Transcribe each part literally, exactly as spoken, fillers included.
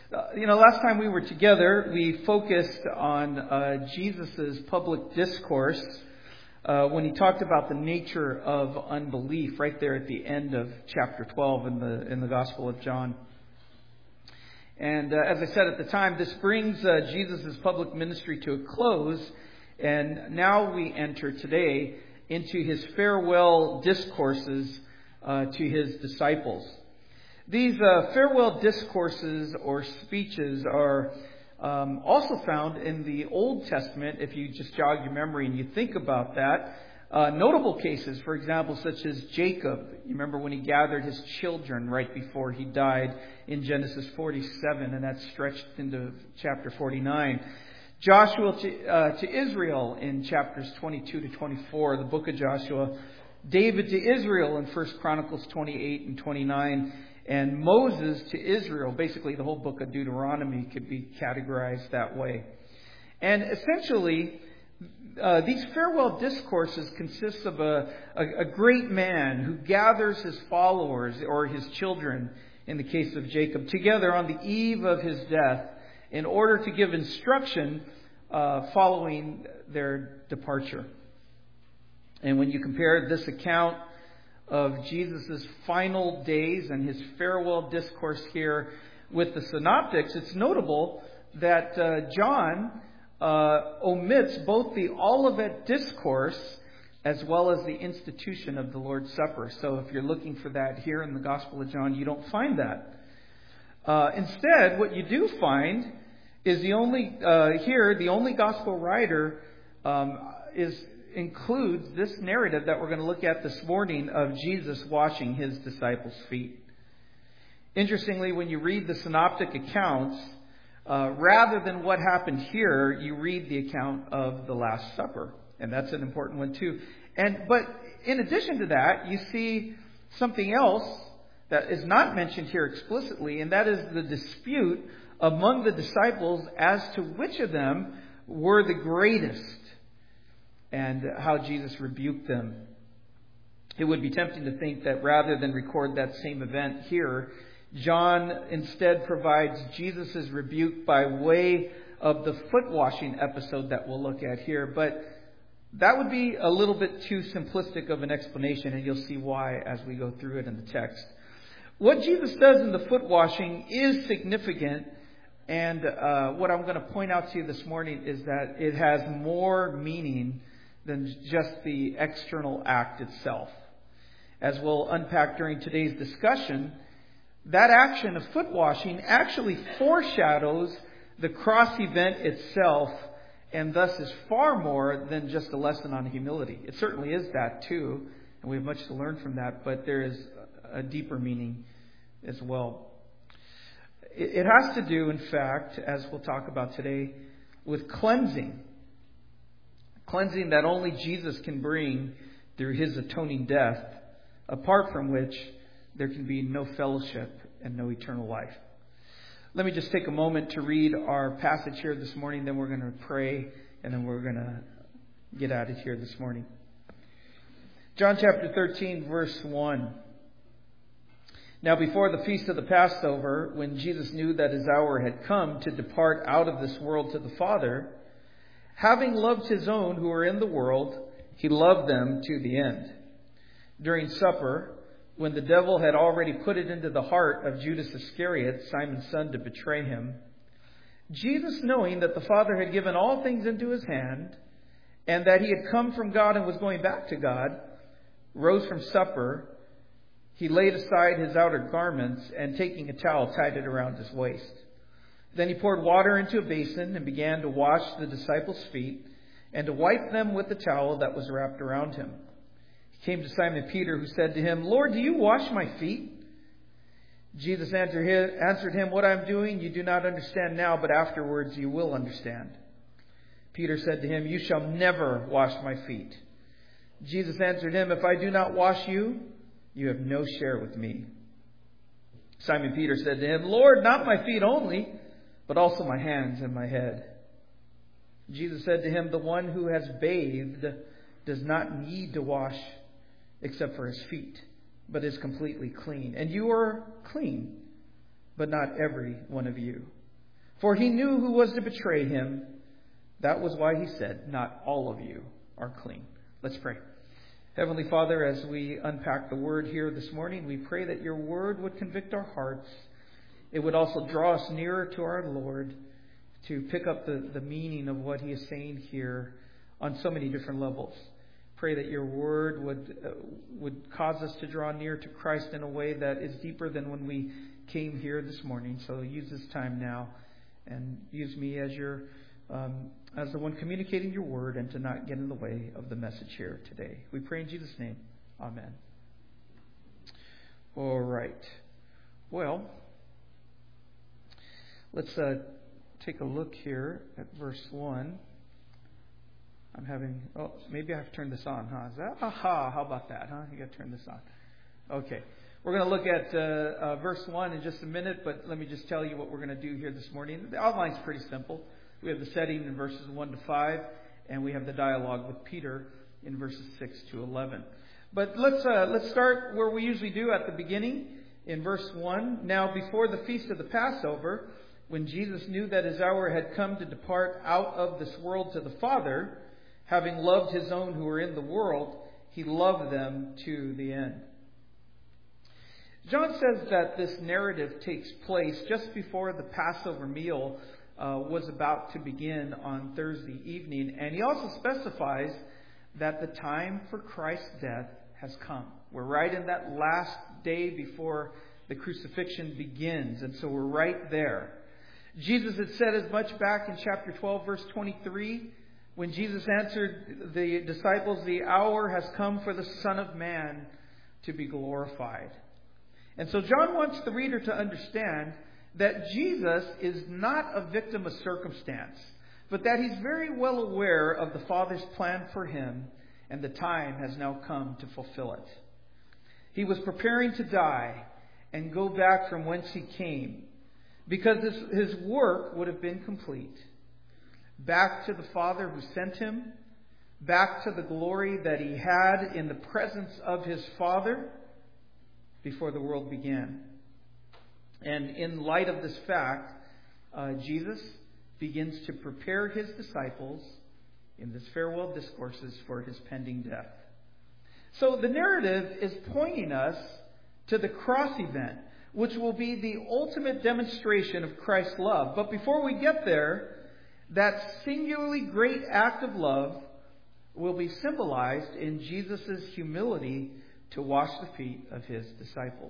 Uh, you know, last time we were together, we focused on uh, Jesus' public discourse uh, when he talked about the nature of unbelief, right there at the end of chapter twelve in the in the Gospel of John. And uh, as I said at the time, this brings uh, Jesus' public ministry to a close, and now we enter today into his farewell discourses uh, to his disciples. These uh, farewell discourses or speeches are um, also found in the Old Testament, if you just jog your memory and you think about that. Uh, notable cases, for example, such as Jacob. You remember when he gathered his children right before he died in Genesis forty-seven, and that stretched into chapter forty-nine. Joshua to, uh, to Israel in chapters twenty-two to twenty-four, the book of Joshua. David to Israel in First Chronicles twenty-eight and twenty-nine. And Moses to Israel, basically the whole book of Deuteronomy could be categorized that way. And essentially, uh, these farewell discourses consist of a, a, a great man who gathers his followers or his children, in the case of Jacob, together on the eve of his death in order to give instruction uh, following their departure. And when you compare this account of Jesus' final days and his farewell discourse here with the synoptics, it's notable that uh, John uh, omits both the Olivet Discourse as well as the institution of the Lord's Supper. So if you're looking for that here in the Gospel of John, you don't find that. Uh, instead, what you do find is the only, uh, here, the only Gospel writer um, is includes this narrative that we're going to look at this morning of Jesus washing his disciples' feet. Interestingly, when you read the synoptic accounts, uh, rather than what happened here, you read the account of the Last Supper. And that's an important one too. And but in addition to that, you see something else that is not mentioned here explicitly, and that is the dispute among the disciples as to which of them were the greatest, and how Jesus rebuked them. It would be tempting to think that rather than record that same event here, John instead provides Jesus' rebuke by way of the foot washing episode that we'll look at here. But that would be a little bit too simplistic of an explanation, and you'll see why as we go through it in the text. What Jesus does in the foot washing is significant, and uh, what I'm going to point out to you this morning is that it has more meaning than just the external act itself. As we'll unpack during today's discussion, that action of foot washing actually foreshadows the cross event itself, and thus is far more than just a lesson on humility. It certainly is that too, and we have much to learn from that, but there is a deeper meaning as well. It has to do, in fact, as we'll talk about today, with cleansing. Cleansing that only Jesus can bring through his atoning death, apart from which there can be no fellowship and no eternal life. Let me just take a moment to read our passage here this morning, then we're going to pray, and then we're going to get out of here this morning. John chapter thirteen, verse one. Now before the feast of the Passover, when Jesus knew that his hour had come to depart out of this world to the Father, having loved his own who were in the world, he loved them to the end. During supper, when the devil had already put it into the heart of Judas Iscariot, Simon's son, to betray him, Jesus, knowing that the Father had given all things into his hand, and that he had come from God and was going back to God, rose from supper. He laid aside his outer garments, and taking a towel, tied it around his waist. Then he poured water into a basin and began to wash the disciples' feet and to wipe them with the towel that was wrapped around him. He came to Simon Peter, who said to him, "Lord, do you wash my feet?" Jesus answered him, "What I am doing you do not understand now, but afterwards you will understand." Peter said to him, "You shall never wash my feet." Jesus answered him, "If I do not wash you, you have no share with me." Simon Peter said to him, "Lord, not my feet only, but also my hands and my head." Jesus said to him, "The one who has bathed does not need to wash except for his feet, but is completely clean. And you are clean, but not every one of you. For he knew who was to betray him. That was why he said, not all of you are clean. Let's pray. Heavenly Father, as we unpack the word here this morning, we pray that your word would convict our hearts. It would also draw us nearer to our Lord, to pick up the, the meaning of what he is saying here on so many different levels. Pray that your word would uh, would cause us to draw near to Christ in a way that is deeper than when we came here this morning. So use this time now and use me as your um, as the one communicating your word, and to not get in the way of the message here today. We pray in Jesus' name. Amen. All right. Well, let's uh, take a look here at verse one. I'm having, oh, maybe I have to turn this on, huh? Is that, aha, how about that, huh? You got to turn this on. Okay. We're going to look at uh, uh, verse one in just a minute, but let me just tell you what we're going to do here this morning. The outline's pretty simple. We have the setting in verses one to five, and we have the dialogue with Peter in verses six to eleven. But let's uh, let's start where we usually do at the beginning, in verse one. Now, before the feast of the Passover, when Jesus knew that his hour had come to depart out of this world to the Father, having loved his own who were in the world, he loved them to the end. John says that this narrative takes place just before the Passover meal uh, was about to begin on Thursday evening. And he also specifies that the time for Christ's death has come. We're right in that last day before the crucifixion begins. And so we're right there. Jesus had said as much back in chapter twelve, verse twenty-three, when Jesus answered the disciples, "The hour has come for the Son of Man to be glorified." And so John wants the reader to understand that Jesus is not a victim of circumstance, but that he's very well aware of the Father's plan for him, and the time has now come to fulfill it. He was preparing to die and go back from whence he came, because his, his work would have been complete. Back to the Father who sent him, back to the glory that he had in the presence of his Father before the world began. And in light of this fact, uh, Jesus begins to prepare his disciples in this farewell discourses for his pending death. So the narrative is pointing us to the cross event, which will be the ultimate demonstration of Christ's love. But before we get there, that singularly great act of love will be symbolized in Jesus' humility to wash the feet of his disciples.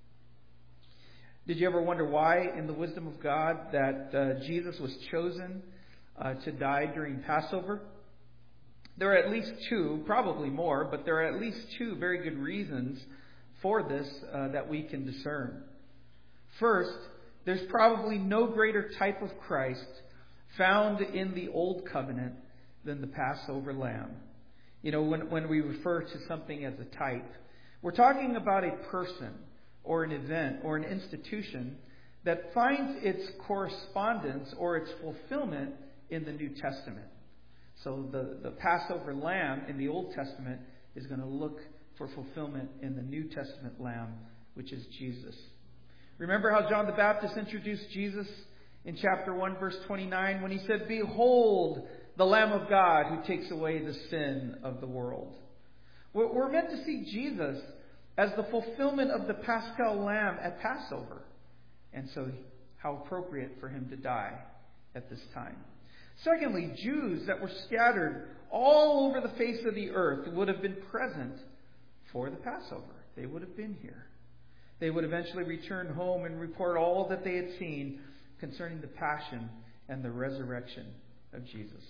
Did you ever wonder why, in the wisdom of God, that uh, Jesus was chosen uh, to die during Passover? There are at least two, probably more, but there are at least two very good reasons for this uh, that we can discern. First, there's probably no greater type of Christ found in the Old Covenant than the Passover lamb. You know, when, when we refer to something as a type, we're talking about a person or an event or an institution that finds its correspondence or its fulfillment in the New Testament. So the, the Passover lamb in the Old Testament is going to look for fulfillment in the New Testament lamb, which is Jesus. Remember how John the Baptist introduced Jesus in chapter one, verse twenty-nine, when he said, "Behold, the Lamb of God who takes away the sin of the world." We're meant to see Jesus as the fulfillment of the Paschal lamb at Passover. And so how appropriate for him to die at this time. Secondly, Jews that were scattered all over the face of the earth would have been present for the Passover. They would have been here. They would eventually return home and report all that they had seen concerning the passion and the resurrection of Jesus.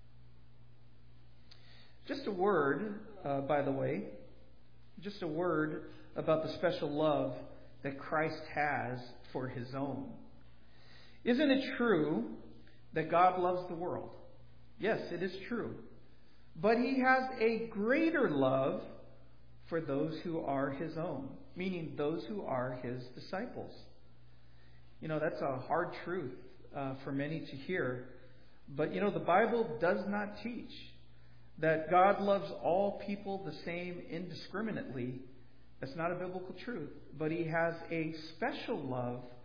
Just a word, uh, by the way, just a word about the special love that Christ has for his own. Isn't it true that God loves the world? Yes, it is true. But he has a greater love for those who are his own, meaning those who are his disciples. You know, that's a hard truth uh, for many to hear. But, you know, the Bible does not teach that God loves all people the same indiscriminately. That's not a biblical truth. But he has a special love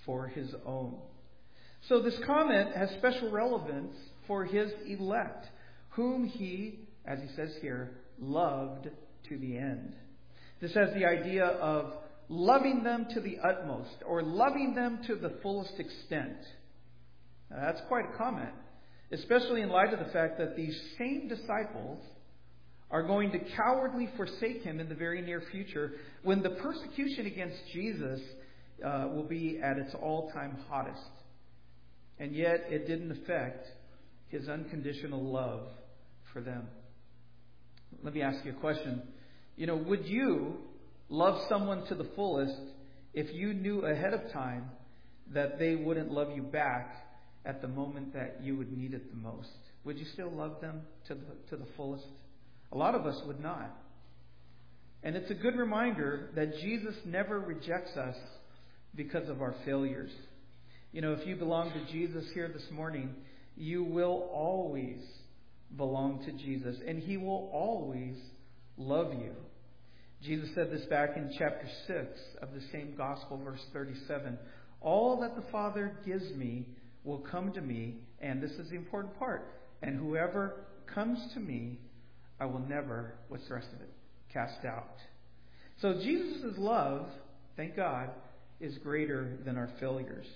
for his own. So this comment has special relevance for his elect, whom he, as he says here, loved to the end. This has the idea of loving them to the utmost, or loving them to the fullest extent. Now, that's quite a comment, especially in light of the fact that these same disciples are going to cowardly forsake him in the very near future, when the persecution against Jesus uh, will be at its all-time hottest. And yet it didn't affect his unconditional love for them. Let me ask you a question. You know, would you love someone to the fullest if you knew ahead of time that they wouldn't love you back at the moment that you would need it the most? Would you still love them to the, to the fullest? A lot of us would not. And it's a good reminder that Jesus never rejects us because of our failures. You know, if you belong to Jesus here this morning, you will always belong to Jesus, and he will always love you. Jesus said this back in chapter six of the same gospel, verse thirty-seven. All that the Father gives me will come to me, and this is the important part, and whoever comes to me, I will never, what's the rest of it, cast out. So Jesus' love, thank God, is greater than our failures.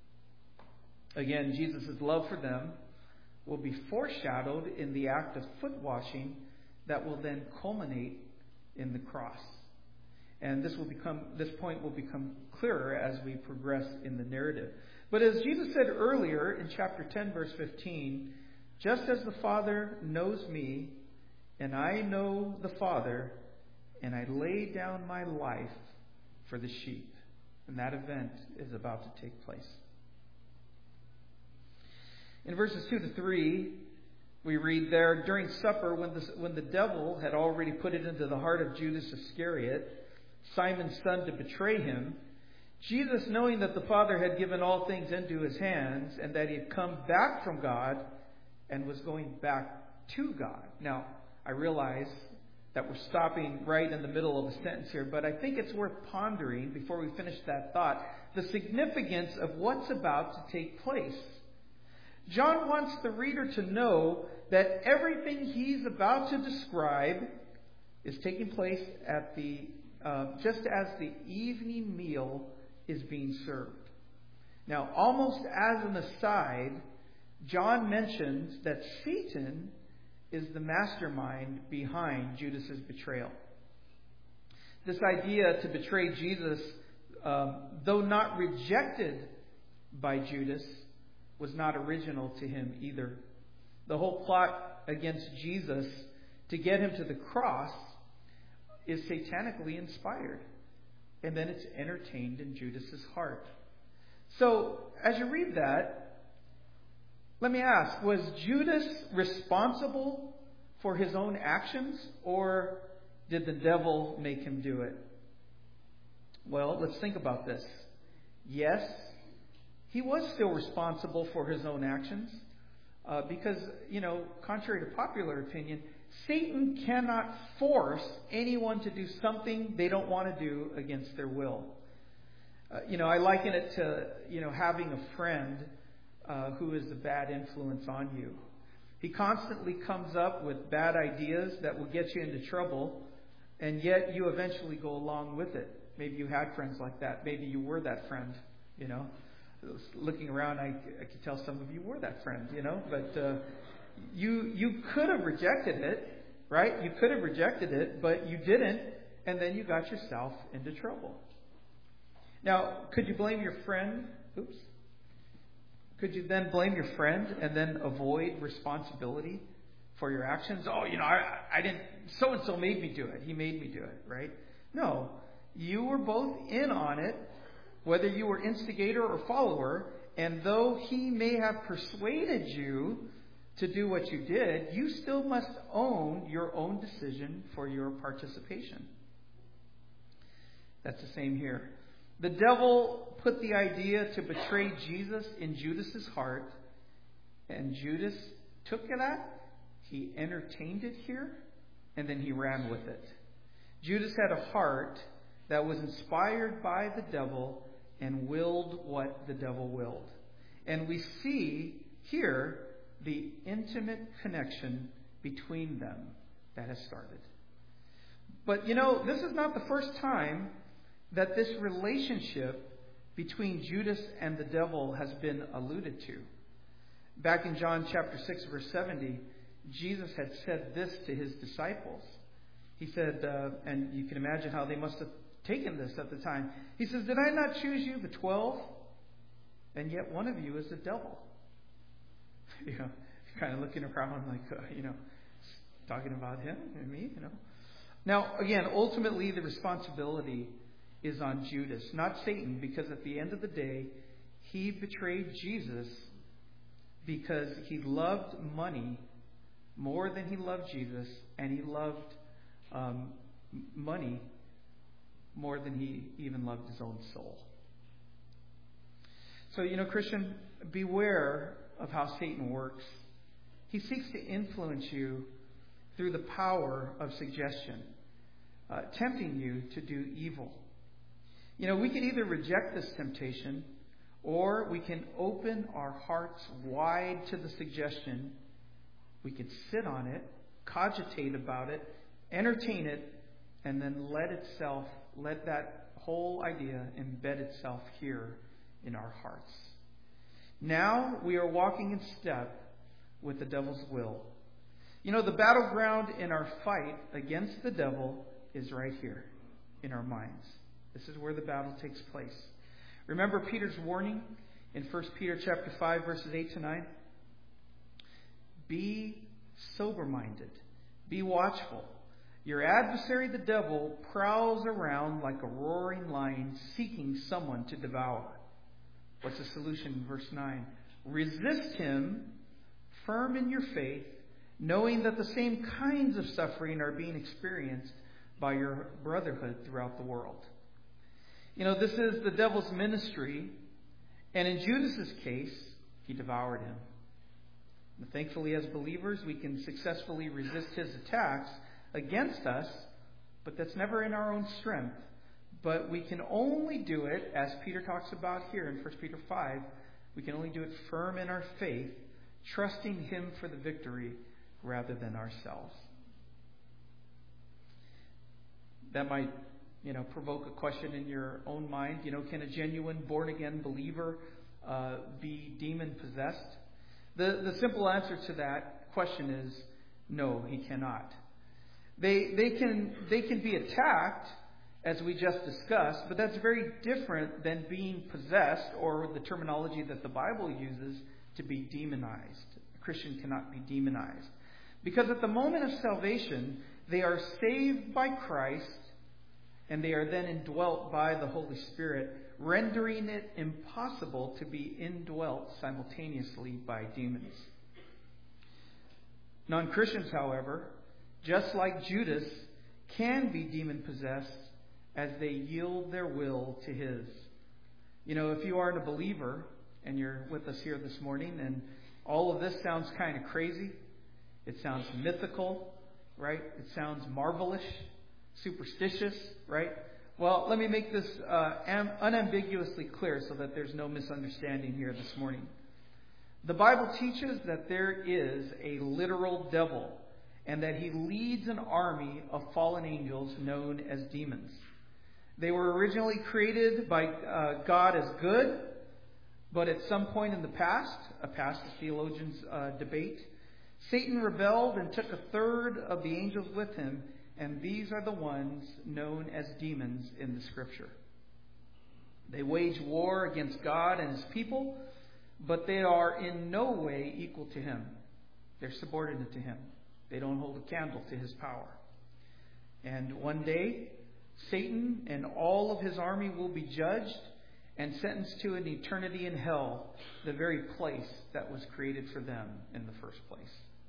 Again, Jesus' love for them will be foreshadowed in the act of foot washing that will then culminate in the cross. And this will become this point will become clearer as we progress in the narrative. But as Jesus said earlier in chapter ten, verse fifteen, just as the Father knows me, and I know the Father, and I lay down my life for the sheep. And that event is about to take place. In verses two to three, we read there, during supper, when the, when the devil had already put it into the heart of Judas Iscariot, Simon's son, to betray him, Jesus, knowing that the Father had given all things into his hands, and that he had come back from God and was going back to God. Now, I realize that we're stopping right in the middle of a sentence here, but I think it's worth pondering, before we finish that thought, the significance of what's about to take place. John wants the reader to know that everything he's about to describe is taking place at the uh, just as the evening meal is being served. Now, almost as an aside, John mentions that Satan is the mastermind behind Judas's betrayal. This idea to betray Jesus, um, though not rejected by Judas, was not original to him either. The whole plot against Jesus to get him to the cross is satanically inspired. And then it's entertained in Judas's heart. So, as you read that, let me ask, was Judas responsible for his own actions, or did the devil make him do it? Well, let's think about this. Yes, he was still responsible for his own actions, uh, because, you know, contrary to popular opinion, Satan cannot force anyone to do something they don't want to do against their will. Uh, you know, I liken it to, you know, having a friend uh, who is a bad influence on you. He constantly comes up with bad ideas that will get you into trouble, and yet you eventually go along with it. Maybe you had friends like that. Maybe you were that friend, you know. Looking around, I, I could tell some of you were that friend, you know. But uh, you you could have rejected it, right? You could have rejected it, but you didn't, and then you got yourself into trouble. Now, could you blame your friend? Oops. Could you then blame your friend and then avoid responsibility for your actions? Oh, you know, I, I didn't, so-and-so made me do it. He made me do it, right? No. You were both in on it, whether you were instigator or follower, and though he may have persuaded you to do what you did, you still must own your own decision for your participation. That's the same here. The devil put the idea to betray Jesus in Judas's heart, and Judas took that, he entertained it here, and then he ran with it. Judas had a heart that was inspired by the devil, and willed what the devil willed. And we see here the intimate connection between them that has started. But you know, this is not the first time that this relationship between Judas and the devil has been alluded to. Back in John chapter six, verse seventy, Jesus had said this to his disciples. He said, uh, and you can imagine how they must have taken this at the time. He says, "Did I not choose you, the twelve? And yet one of you is the devil." You know, kind of looking around like, uh, you know, talking about him and me, you know. Now, again, ultimately the responsibility is on Judas, not Satan, because at the end of the day, he betrayed Jesus because he loved money more than he loved Jesus, and he loved um, money more than he even loved his own soul. So, you know, Christian, beware of how Satan works. He seeks to influence you through the power of suggestion, uh, tempting you to do evil. You know, we can either reject this temptation, or we can open our hearts wide to the suggestion. We can sit on it, cogitate about it, entertain it, and then let itself, let that whole idea embed itself here in our hearts. Now we are walking in step with the devil's will. You know, the battleground in our fight against the devil is right here in our minds. This is where the battle takes place. Remember Peter's warning in First Peter chapter five, verses eight to nine? Be sober-minded. Be watchful. Your adversary, the devil, prowls around like a roaring lion seeking someone to devour. What's the solution in verse nine? Resist him, firm in your faith, knowing that the same kinds of suffering are being experienced by your brotherhood throughout the world. You know, this is the devil's ministry, and in Judas's case, he devoured him. And thankfully, as believers, we can successfully resist his attacks against us, but that's never in our own strength. But we can only do it, as Peter talks about here in First Peter five, we can only do it firm in our faith, trusting him for the victory rather than ourselves. That might, you know, provoke a question in your own mind. You know, can a genuine born-again believer uh, be demon-possessed? The, the simple answer to that question is no, he cannot. They, they can, they can be attacked, as we just discussed, but that's very different than being possessed, or the terminology that the Bible uses, to be demonized. A Christian cannot be demonized. Because at the moment of salvation, they are saved by Christ, and they are then indwelt by the Holy Spirit, rendering it impossible to be indwelt simultaneously by demons. Non-Christians, however, just like Judas, can be demon-possessed as they yield their will to his. You know, if you aren't a believer and you're with us here this morning and all of this sounds kind of crazy, it sounds mythical, right? It sounds marvelous, superstitious, right? Well, let me make this uh, am- unambiguously clear so that there's no misunderstanding here this morning. The Bible teaches that there is a literal devil and that he leads an army of fallen angels known as demons. They were originally created by uh, God as good, but at some point in the past, a past theologians uh, debate, Satan rebelled and took a third of the angels with him, and these are the ones known as demons in the Scripture. They wage war against God and his people, but they are in no way equal to him. They're subordinate to him. They don't hold a candle to his power. And one day, Satan and all of his army will be judged and sentenced to an eternity in hell, the very place that was created for them in the first place.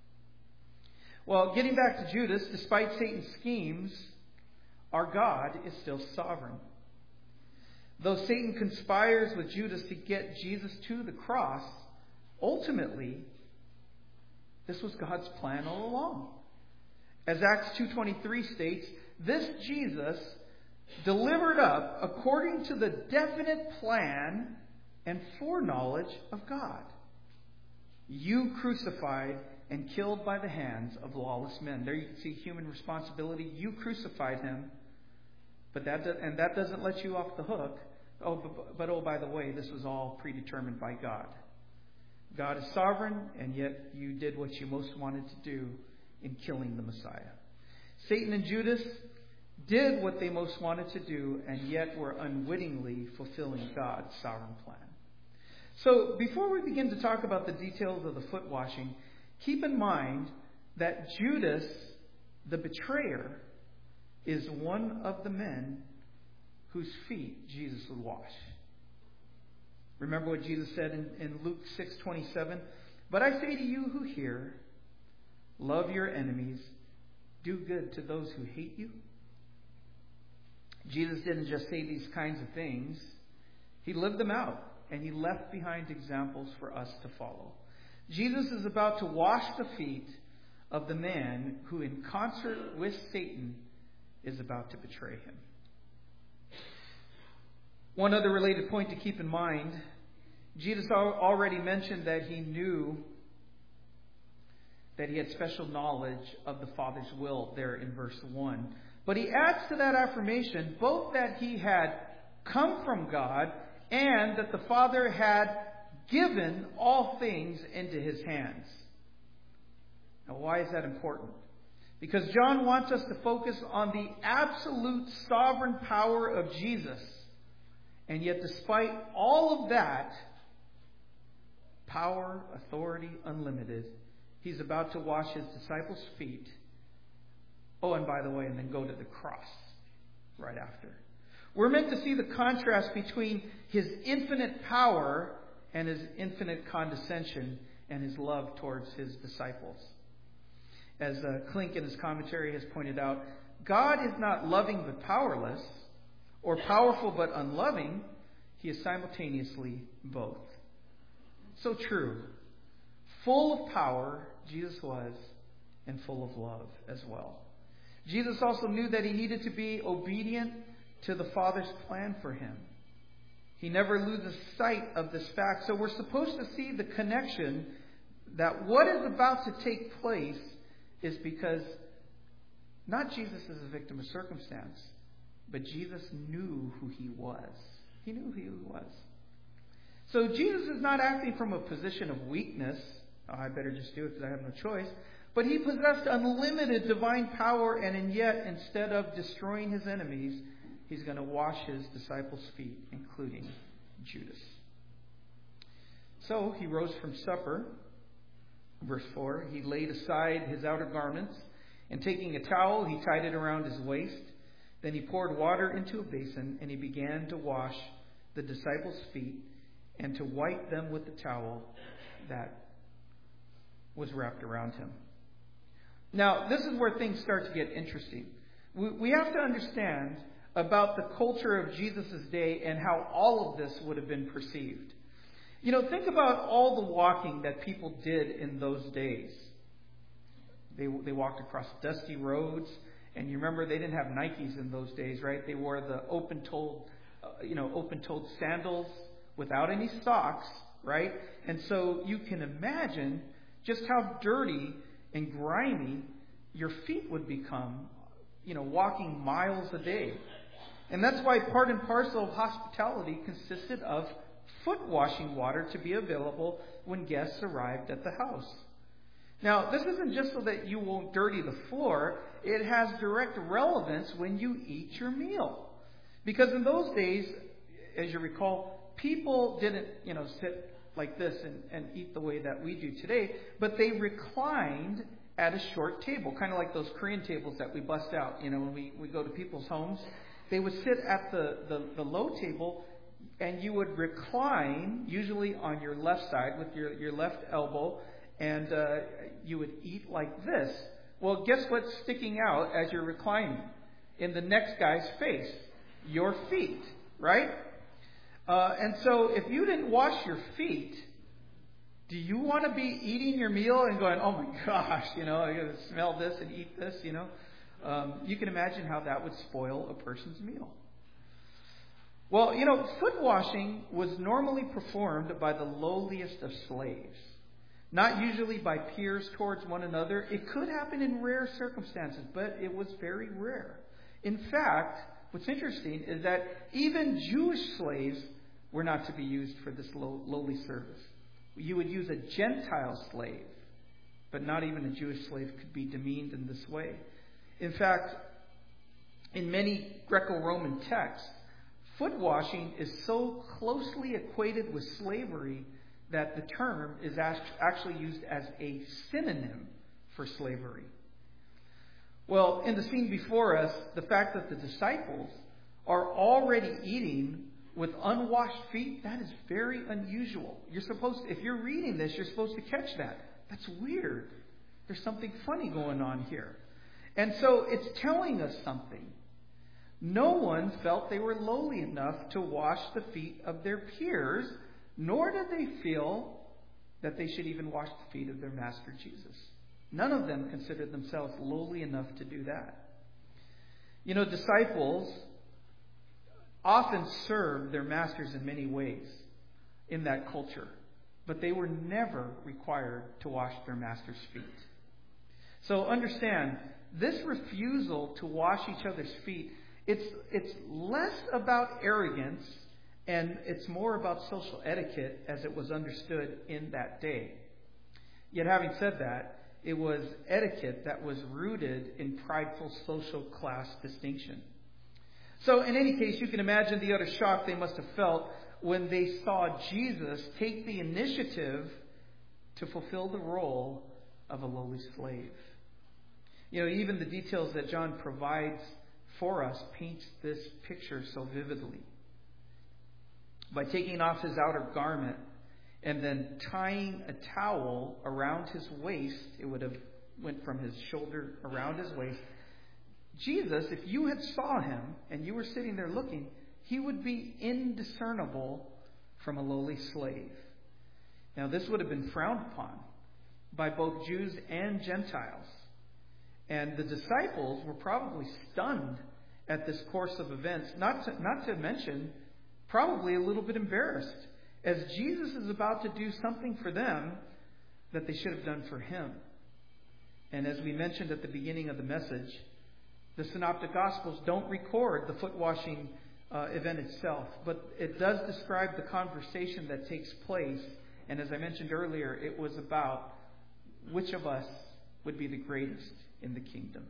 Well, getting back to Judas, despite Satan's schemes, our God is still sovereign. Though Satan conspires with Judas to get Jesus to the cross, ultimately, this was God's plan all along. As Acts two twenty-three states, this Jesus delivered up according to the definite plan and foreknowledge of God. You crucified and killed by the hands of lawless men. There you can see human responsibility. You crucified him, but that does, and that doesn't let you off the hook. Oh, but, but oh, by the way, this was all predetermined by God. God is sovereign, and yet you did what you most wanted to do in killing the Messiah. Satan and Judas did what they most wanted to do, and yet were unwittingly fulfilling God's sovereign plan. So, before we begin to talk about the details of the foot washing, keep in mind that Judas, the betrayer, is one of the men whose feet Jesus would wash. Remember what Jesus said in, in Luke six twenty-seven? But I say to you who hear, love your enemies, do good to those who hate you. Jesus didn't just say these kinds of things. He lived them out, and he left behind examples for us to follow. Jesus is about to wash the feet of the man who, in concert with Satan, is about to betray him. One other related point to keep in mind, Jesus already mentioned that he knew that he had special knowledge of the Father's will there in verse one. But he adds to that affirmation both that he had come from God and that the Father had given all things into his hands. Now, why is that important? Because John wants us to focus on the absolute sovereign power of Jesus. And yet, despite all of that, power, authority, unlimited, he's about to wash his disciples' feet. Oh, and by the way, and then go to the cross right after. We're meant to see the contrast between his infinite power and his infinite condescension and his love towards his disciples. As uh, Klink in his commentary has pointed out, God is not loving but powerless, or powerful but unloving. He is simultaneously both. So true. Full of power, Jesus was, and full of love as well. Jesus also knew that he needed to be obedient to the Father's plan for him. He never loses sight of this fact. So we're supposed to see the connection that what is about to take place is because not Jesus is a victim of circumstance, but Jesus knew who he was. He knew who he was. So Jesus is not acting from a position of weakness. Oh, I better just do it because I have no choice. But he possessed unlimited divine power, and in yet, instead of destroying his enemies, he's going to wash his disciples' feet, including Judas. So he rose from supper. Verse four, he laid aside his outer garments, and taking a towel, he tied it around his waist. Then he poured water into a basin, and he began to wash the disciples' feet and to wipe them with the towel that was wrapped around him. Now, this is where things start to get interesting. We, we have to understand about the culture of Jesus' day and how all of this would have been perceived. You know, think about all the walking that people did in those days. They, they walked across dusty roads. And you remember they didn't have Nikes in those days, right? They wore the open-toed, uh, you know, open-toed sandals without any socks, right? And so you can imagine just how dirty and grimy your feet would become, you know, walking miles a day. And that's why part and parcel of hospitality consisted of foot washing water to be available when guests arrived at the house. Now, this isn't just so that you won't dirty the floor. It has direct relevance when you eat your meal. Because in those days, as you recall, people didn't, you know, sit like this and, and eat the way that we do today, but they reclined at a short table, kind of like those Korean tables that we bust out, you know, when we, we go to people's homes. They would sit at the, the, the low table, and you would recline, usually on your left side with your, your left elbow, and uh, you would eat like this. Well, guess what's sticking out as you're reclining? In the next guy's face. Your feet, right? Uh, and so if you didn't wash your feet, do you want to be eating your meal and going, oh my gosh, you know, I got to smell this and eat this, you know? Um, you can imagine how that would spoil a person's meal. Well, you know, foot washing was normally performed by the lowliest of slaves, not usually by peers towards one another. It could happen in rare circumstances, but it was very rare. In fact, what's interesting is that even Jewish slaves were not to be used for this low, lowly service. You would use a Gentile slave, but not even a Jewish slave could be demeaned in this way. In fact, in many Greco-Roman texts, foot washing is so closely equated with slavery that the term is actually used as a synonym for slavery. Well, in the scene before us, the fact that the disciples are already eating with unwashed feet, that is very unusual. You're supposed to, if you're reading this, you're supposed to catch that. That's weird. There's something funny going on here. And so it's telling us something. No one felt they were lowly enough to wash the feet of their peers, nor did they feel that they should even wash the feet of their master Jesus. None of them considered themselves lowly enough to do that. You know, disciples often served their masters in many ways in that culture, but they were never required to wash their master's feet. So understand, this refusal to wash each other's feet, it's it's less about arrogance and it's more about social etiquette as it was understood in that day. Yet having said that, it was etiquette that was rooted in prideful social class distinction. So in any case, you can imagine the utter shock they must have felt when they saw Jesus take the initiative to fulfill the role of a lowly slave. You know, even the details that John provides for us paints this picture so vividly. By taking off his outer garment and then tying a towel around his waist, it would have went from his shoulder around his waist. Jesus, if you had saw him and you were sitting there looking, he would be indiscernible from a lowly slave. Now, this would have been frowned upon by both Jews and Gentiles. And the disciples were probably stunned at this course of events, not to, not to mention probably a little bit embarrassed, as Jesus is about to do something for them that they should have done for him. And as we mentioned at the beginning of the message, the Synoptic Gospels don't record the foot washing uh, event itself, but it does describe the conversation that takes place. And as I mentioned earlier, it was about which of us would be the greatest in the kingdom.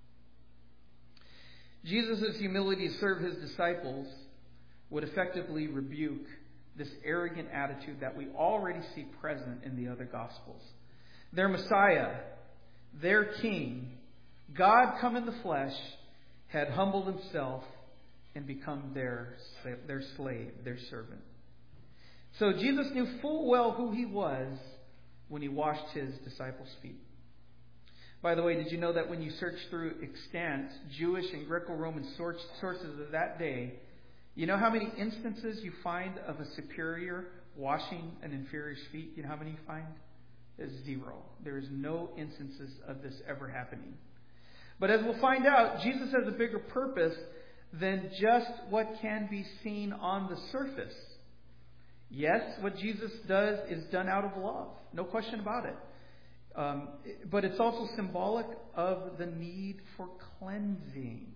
Jesus' humility to serve his disciples would effectively rebuke this arrogant attitude that we already see present in the other Gospels. Their Messiah, their King, God come in the flesh, had humbled himself and become their, their slave, their servant. So Jesus knew full well who he was when he washed his disciples' feet. By the way, did you know that when you search through extant Jewish and Greco-Roman sources of that day, you know how many instances you find of a superior washing an inferior's feet? You know how many you find? There's zero. There is no instances of this ever happening. But as we'll find out, Jesus has a bigger purpose than just what can be seen on the surface. Yes, what Jesus does is done out of love. No question about it. Um, but it's also symbolic of the need for cleansing.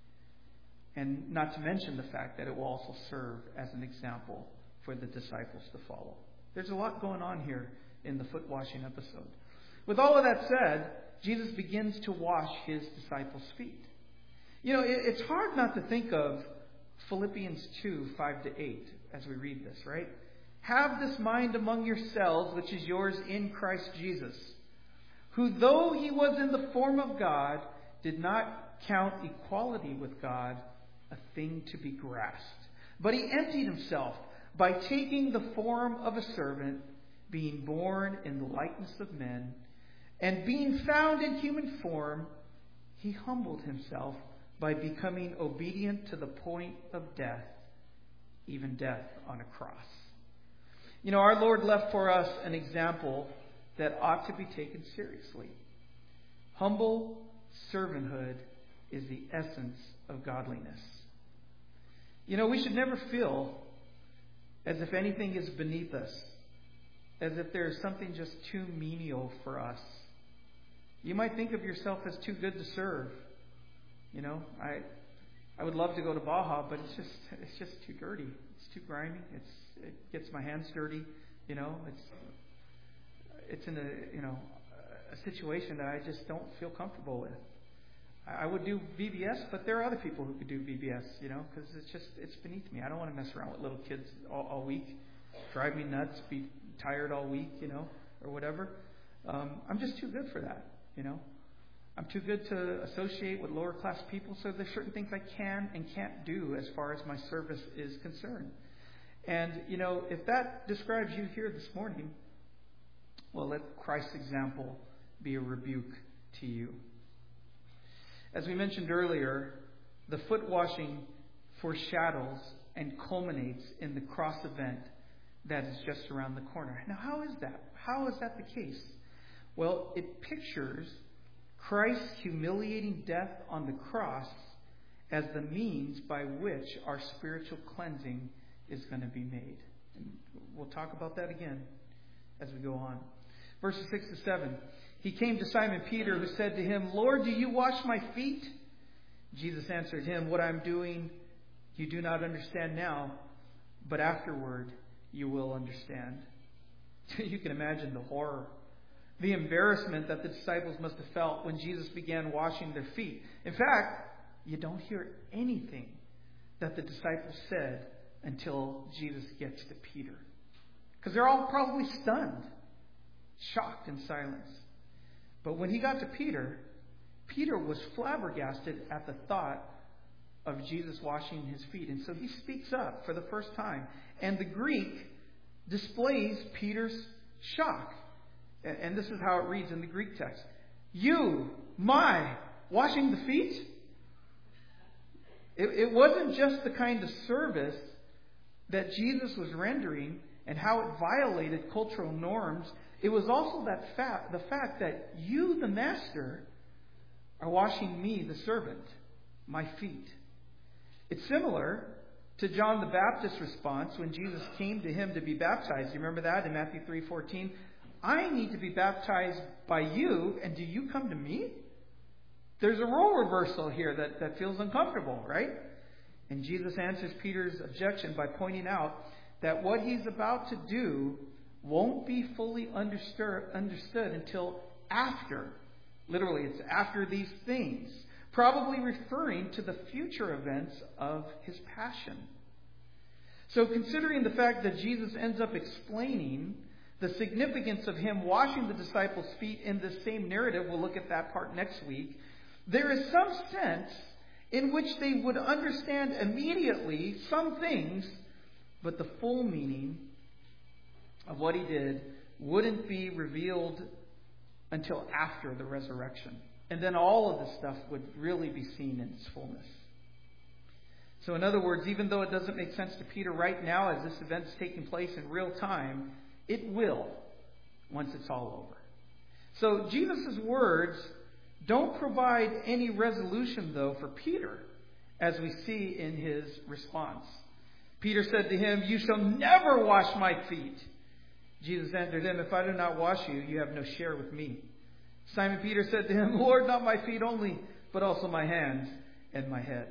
And not to mention the fact that it will also serve as an example for the disciples to follow. There's a lot going on here in the foot washing episode. With all of that said, Jesus begins to wash his disciples' feet. You know, it's hard not to think of Philippians two, five to eight as we read this, right? Have this mind among yourselves, which is yours in Christ Jesus, who though he was in the form of God, did not count equality with God a thing to be grasped. But he emptied himself by taking the form of a servant, being born in the likeness of men, and being found in human form, he humbled himself by becoming obedient to the point of death, even death on a cross. You know, our Lord left for us an example that ought to be taken seriously. Humble servanthood is the essence of godliness. You know, we should never feel as if anything is beneath us, as if there is something just too menial for us. You might think of yourself as too good to serve. You know, I I would love to go to Baja, but it's just it's just too dirty. It's too grimy. It's it gets my hands dirty. You know, it's it's in a you know a situation that I just don't feel comfortable with. I would do V B S, but there are other people who could do V B S, you know, because it's just, it's beneath me. I don't want to mess around with little kids all, all week, drive me nuts, be tired all week, you know, or whatever. Um, I'm just too good for that, you know. I'm too good to associate with lower class people, so there's certain things I can and can't do as far as my service is concerned. And, you know, if that describes you here this morning, well, let Christ's example be a rebuke to you. As we mentioned earlier, the foot washing foreshadows and culminates in the cross event that is just around the corner. Now, how is that? How is that the case? Well, it pictures Christ's humiliating death on the cross as the means by which our spiritual cleansing is going to be made. And we'll talk about that again as we go on. Verses six to seven. He came to Simon Peter, who said to him, "Lord, do you wash my feet?" Jesus answered him, "What I'm doing you do not understand now, but afterward you will understand." You can imagine the horror, the embarrassment that the disciples must have felt when Jesus began washing their feet. In fact, you don't hear anything that the disciples said until Jesus gets to Peter. Because they're all probably stunned, shocked in silence. But when he got to Peter, Peter was flabbergasted at the thought of Jesus washing his feet. And so he speaks up for the first time. And the Greek displays Peter's shock. And this is how it reads in the Greek text. "You, my, washing the feet?" It, it wasn't just the kind of service that Jesus was rendering and how it violated cultural norms. It was also that fact, the fact that you, the master, are washing me, the servant, my feet. It's similar to John the Baptist's response when Jesus came to him to be baptized. You remember that in Matthew three fourteen? "I need to be baptized by you, and do you come to me?" There's a role reversal here that, that feels uncomfortable, right? And Jesus answers Peter's objection by pointing out that what he's about to do won't be fully understood, understood until after. Literally, it's after these things. Probably referring to the future events of his passion. So considering the fact that Jesus ends up explaining the significance of him washing the disciples' feet in this same narrative, we'll look at that part next week, there is some sense in which they would understand immediately some things, but the full meaning of what he did wouldn't be revealed until after the resurrection. And then all of this stuff would really be seen in its fullness. So in other words, even though it doesn't make sense to Peter right now as this event is taking place in real time, it will once it's all over. So Jesus' words don't provide any resolution, though, for Peter, as we see in his response. Peter said to him, "You shall never wash my feet." Jesus answered him, "If I do not wash you, you have no share with me." Simon Peter said to him, "Lord, not my feet only, but also my hands and my head."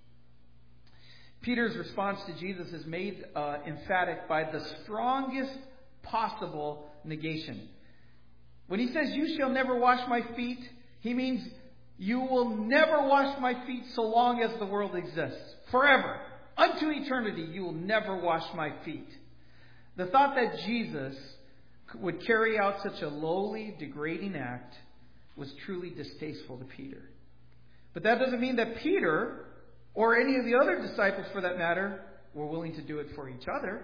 Peter's response to Jesus is made uh, emphatic by the strongest possible negation. When he says, "You shall never wash my feet," he means you will never wash my feet so long as the world exists. Forever. Unto eternity, you will never wash my feet. The thought that Jesus would carry out such a lowly, degrading act was truly distasteful to Peter. But that doesn't mean that Peter, or any of the other disciples for that matter, were willing to do it for each other.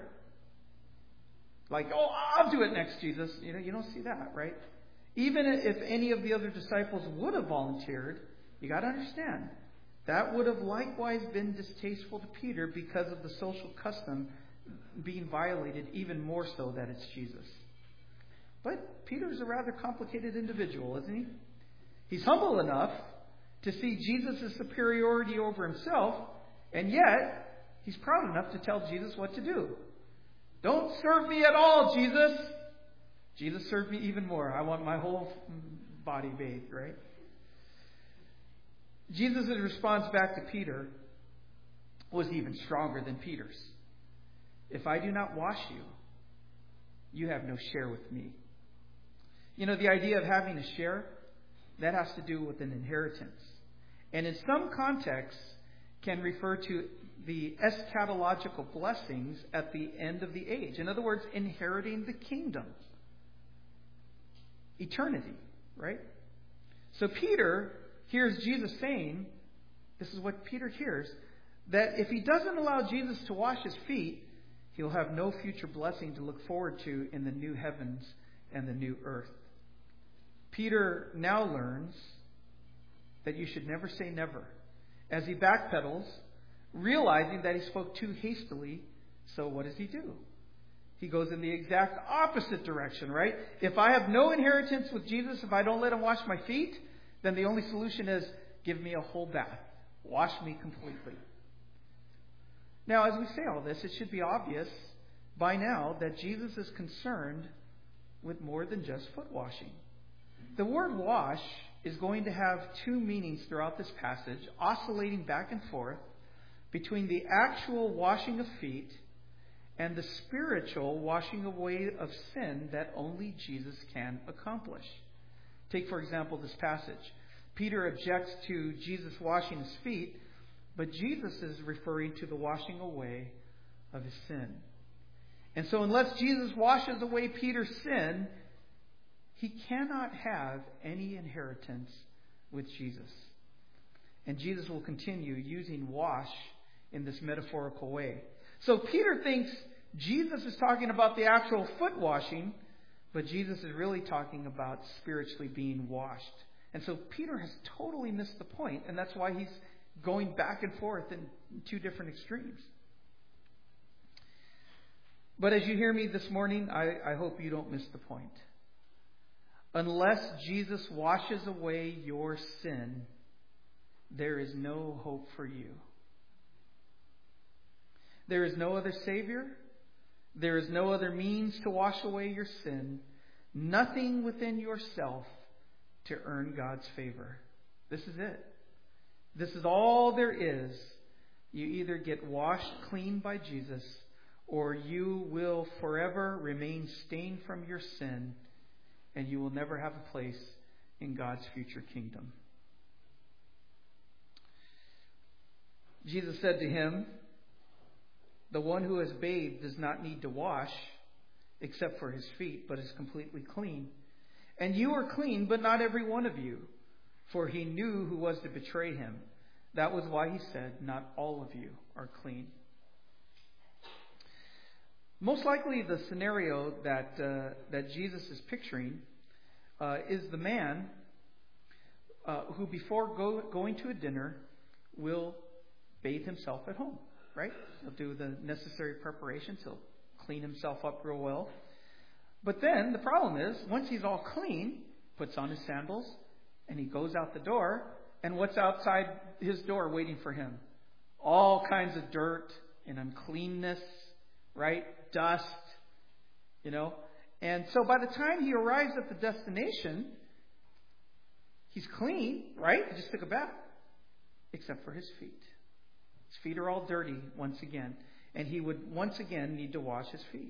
Like, "Oh, I'll do it next, Jesus." You know, you don't see that, right? Even if any of the other disciples would have volunteered, you got to understand, that would have likewise been distasteful to Peter because of the social custom being violated, even more so that it's Jesus. But Peter's a rather complicated individual, isn't he? He's humble enough to see Jesus' superiority over himself, and yet he's proud enough to tell Jesus what to do. Don't serve me at all, Jesus. Jesus served me even more. I want my whole body bathed, right? Jesus' response back to Peter was even stronger than Peter's. If I do not wash you, you have no share with me. You know, the idea of having a share, that has to do with an inheritance. And in some contexts, can refer to the eschatological blessings at the end of the age. In other words, inheriting the kingdom. Eternity, right? So Peter hears Jesus saying, this is what Peter hears, that if he doesn't allow Jesus to wash his feet, he'll have no future blessing to look forward to in the new heavens and the new earth. Peter now learns that you should never say never. As he backpedals, realizing that he spoke too hastily, so what does he do? He goes in the exact opposite direction, right? If I have no inheritance with Jesus, if I don't let him wash my feet, then the only solution is give me a whole bath. Wash me completely. Now, as we say all this, it should be obvious by now that Jesus is concerned with more than just foot washing. The word wash is going to have two meanings throughout this passage, oscillating back and forth between the actual washing of feet and the spiritual washing away of sin that only Jesus can accomplish. Take, for example, this passage. Peter objects to Jesus washing his feet, but Jesus is referring to the washing away of his sin. And so unless Jesus washes away Peter's sin, he cannot have any inheritance with Jesus. And Jesus will continue using wash in this metaphorical way. So Peter thinks Jesus is talking about the actual foot washing, but Jesus is really talking about spiritually being washed. And so Peter has totally missed the point, and that's why he's going back and forth in two different extremes. But as you hear me this morning, I, I hope you don't miss the point. Unless Jesus washes away your sin, there is no hope for you. There is no other Savior. There is no other means to wash away your sin. Nothing within yourself to earn God's favor. This is it. This is all there is. You either get washed clean by Jesus, or you will forever remain stained from your sin, and you will never have a place in God's future kingdom. Jesus said to him, the one who is bathed does not need to wash except for his feet, but is completely clean. And you are clean, but not every one of you. For he knew who was to betray him. That was why he said, not all of you are clean. Most likely the scenario that uh, that Jesus is picturing uh, is the man uh, who before go, going to a dinner will bathe himself at home, right? He'll do the necessary preparations. He'll clean himself up real well. But then the problem is, once he's all clean, puts on his sandals, and he goes out the door, and what's outside his door waiting for him? All kinds of dirt and uncleanness, right? Dust, you know. And so by the time he arrives at the destination, he's clean, right? He just took a bath, except for his feet. His feet are all dirty once again, and he would once again need to wash his feet.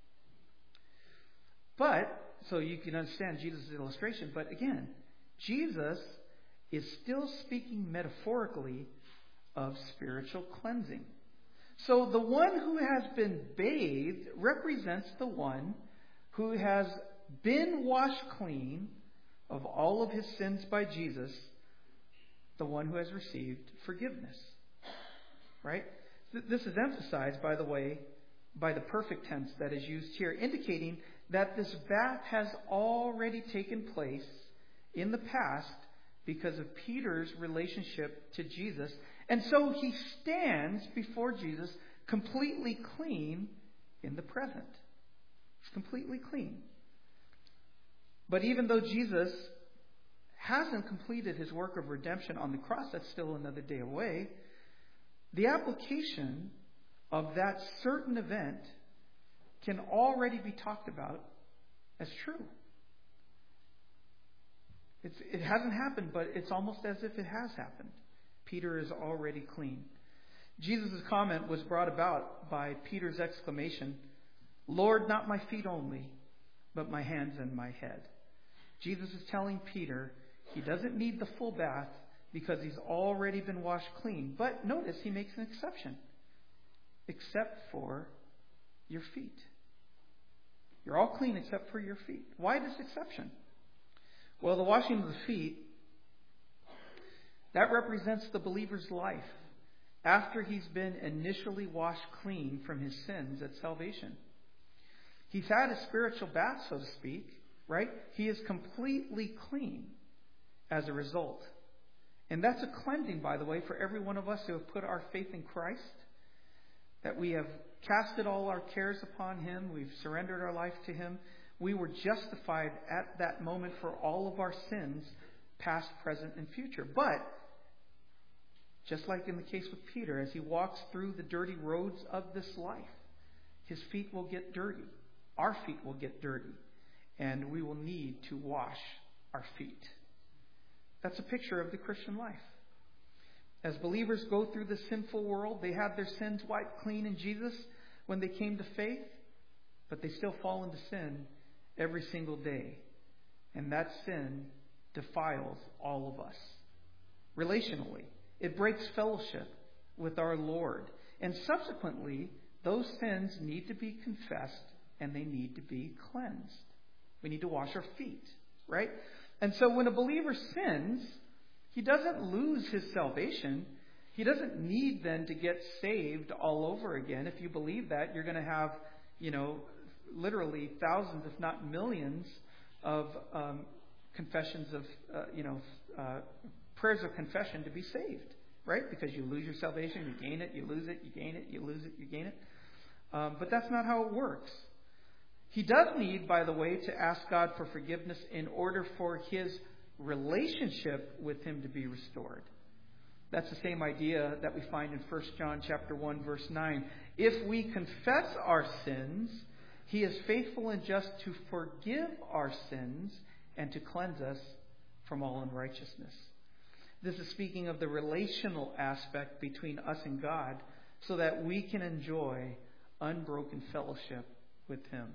But, so you can understand Jesus' illustration, but again, Jesus is still speaking metaphorically of spiritual cleansing. So the one who has been bathed represents the one who has been washed clean of all of his sins by Jesus, the one who has received forgiveness. Right? This is emphasized, by the way, by the perfect tense that is used here, indicating that this bath has already taken place in the past because of Peter's relationship to Jesus. And so he stands before Jesus completely clean in the present. He's completely clean. But even though Jesus hasn't completed his work of redemption on the cross, that's still another day away, the application of that certain event can already be talked about as true. It's, it hasn't happened, but it's almost as if it has happened. Peter is already clean. Jesus' comment was brought about by Peter's exclamation, "Lord, not my feet only, but my hands and my head." Jesus is telling Peter he doesn't need the full bath because he's already been washed clean. But notice he makes an exception. Except for your feet. You're all clean except for your feet. Why this exception? Well, the washing of the feet, that represents the believer's life after he's been initially washed clean from his sins at salvation. He's had a spiritual bath, so to speak, right? He is completely clean as a result. And that's a cleansing, by the way, for every one of us who have put our faith in Christ, that we have casted all our cares upon Him, we've surrendered our life to Him. We were justified at that moment for all of our sins, past, present, and future. But, just like in the case with Peter, as he walks through the dirty roads of this life, his feet will get dirty. Our feet will get dirty. And we will need to wash our feet. That's a picture of the Christian life. As believers go through the sinful world, they have their sins wiped clean in Jesus when they came to faith, but they still fall into sin every single day. And that sin defiles all of us. Relationally, it breaks fellowship with our Lord. And subsequently, those sins need to be confessed and they need to be cleansed. We need to wash our feet, right? And so when a believer sins, he doesn't lose his salvation. He doesn't need then to get saved all over again. If you believe that, you're going to have, you know, literally thousands, if not millions, of um, confessions of, uh, you know, uh, prayers of confession to be saved, right? Because you lose your salvation, you gain it, you lose it, you gain it, you lose it, you gain it. Um, but that's not how it works. He does need, by the way, to ask God for forgiveness in order for his relationship with Him to be restored. That's the same idea that we find in First John chapter one, verse nine. If we confess our sins, He is faithful and just to forgive our sins and to cleanse us from all unrighteousness. This is speaking of the relational aspect between us and God so that we can enjoy unbroken fellowship with Him.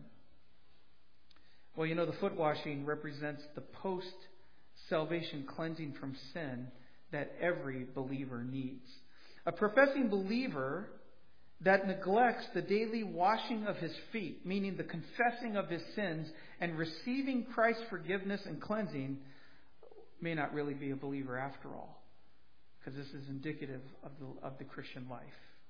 Well, you know, the foot washing represents the post-salvation cleansing from sin that every believer needs. A professing believer that neglects the daily washing of his feet, meaning the confessing of his sins and receiving Christ's forgiveness and cleansing, may not really be a believer after all, because this is indicative of the, of the Christian life.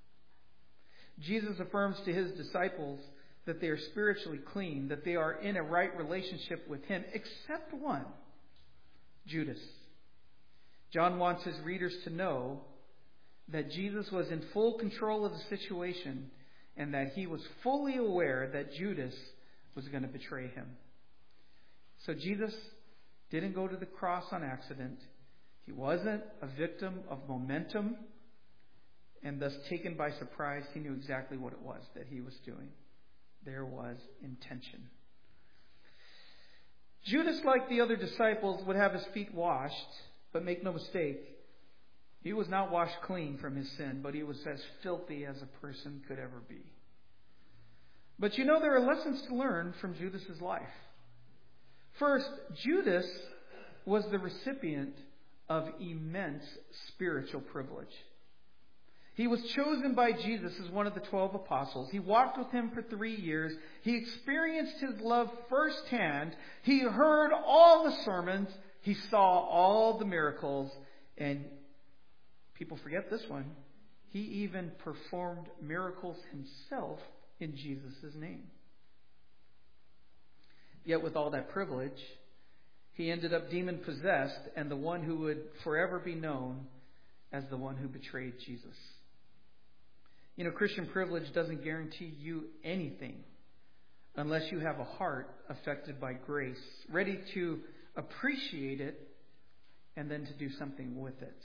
Jesus affirms to His disciples that they are spiritually clean, that they are in a right relationship with Him, except one, Judas. John wants his readers to know that Jesus was in full control of the situation and that He was fully aware that Judas was going to betray Him. So Jesus didn't go to the cross on accident. He wasn't a victim of momentum and thus taken by surprise. He knew exactly what it was that He was doing. There was intention. Judas, like the other disciples, would have his feet washed, but make no mistake, he was not washed clean from his sin, but he was as filthy as a person could ever be. But you know, there are lessons to learn from Judas's life. First, Judas was the recipient of immense spiritual privilege. He was chosen by Jesus as one of the twelve apostles. He walked with Him for three years. He experienced His love firsthand. He heard all the sermons. He saw all the miracles. And people forget this one. He even performed miracles himself in Jesus' name. Yet with all that privilege, he ended up demon-possessed and the one who would forever be known as the one who betrayed Jesus. You know, Christian privilege doesn't guarantee you anything unless you have a heart affected by grace, ready to appreciate it and then to do something with it.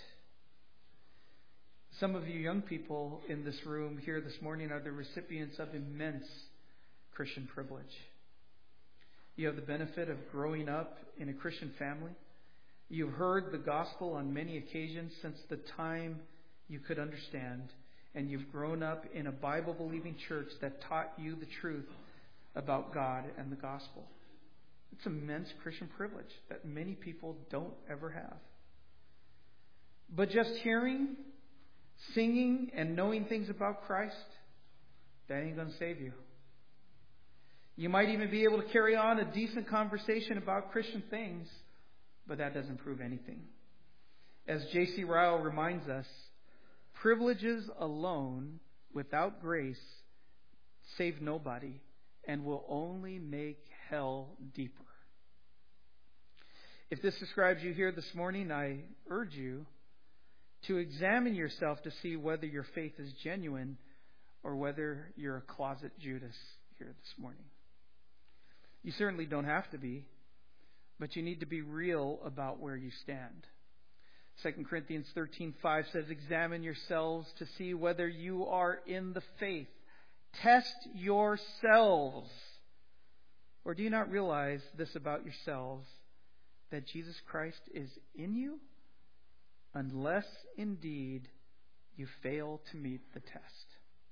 Some of you young people in this room here this morning are the recipients of immense Christian privilege. You have the benefit of growing up in a Christian family. You've heard the gospel on many occasions since the time you could understand. And you've grown up in a Bible-believing church that taught you the truth about God and the gospel. It's immense Christian privilege that many people don't ever have. But just hearing, singing, and knowing things about Christ, that ain't going to save you. You might even be able to carry on a decent conversation about Christian things, but that doesn't prove anything. As J C Ryle reminds us, privileges alone without grace save nobody and will only make hell deeper. If this describes you here this morning, I urge you to examine yourself to see whether your faith is genuine or whether you're a closet Judas here this morning. You certainly don't have to be, but you need to be real about where you stand. Second Corinthians thirteen five says, examine yourselves to see whether you are in the faith. Test yourselves. Or do you not realize this about yourselves, that Jesus Christ is in you, unless indeed you fail to meet the test?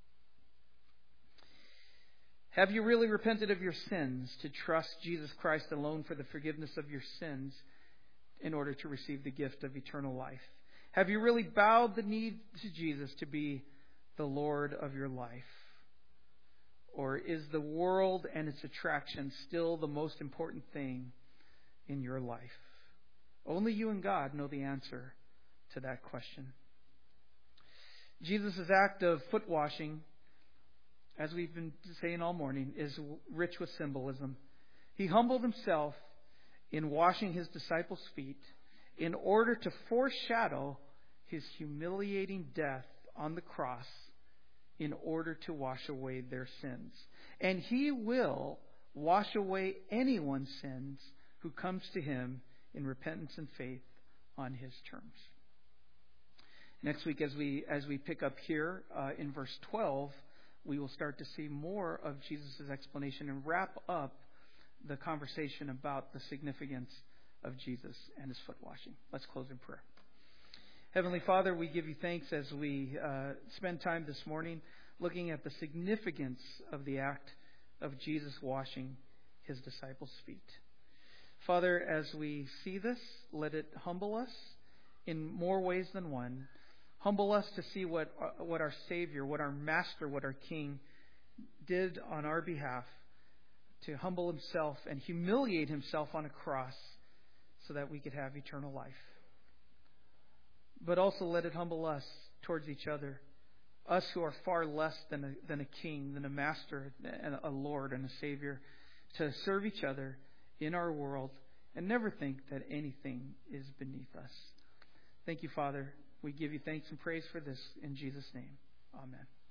Have you really repented of your sins to trust Jesus Christ alone for the forgiveness of your sins in order to receive the gift of eternal life? Have you really bowed the knee to Jesus to be the Lord of your life? Or is the world and its attraction still the most important thing in your life? Only you and God know the answer to that question. Jesus' act of foot washing, as we've been saying all morning, is rich with symbolism. He humbled himself in washing his disciples' feet in order to foreshadow his humiliating death on the cross in order to wash away their sins. And he will wash away anyone's sins who comes to him in repentance and faith on his terms. Next week, as we as we pick up here uh, in verse twelve, we will start to see more of Jesus' explanation and wrap up the conversation about the significance of Jesus and his foot washing. Let's close in prayer. Heavenly Father, we give you thanks as we uh, spend time this morning looking at the significance of the act of Jesus washing his disciples' feet. Father, as we see this, let it humble us in more ways than one. Humble us to see what what our Savior, what our Master, what our King did on our behalf, to humble himself and humiliate himself on a cross so that we could have eternal life. But also let it humble us towards each other, us who are far less than a, than a king, than a master, and a Lord and a Savior, to serve each other in our world and never think that anything is beneath us. Thank you, Father. We give you thanks and praise for this in Jesus' name. Amen.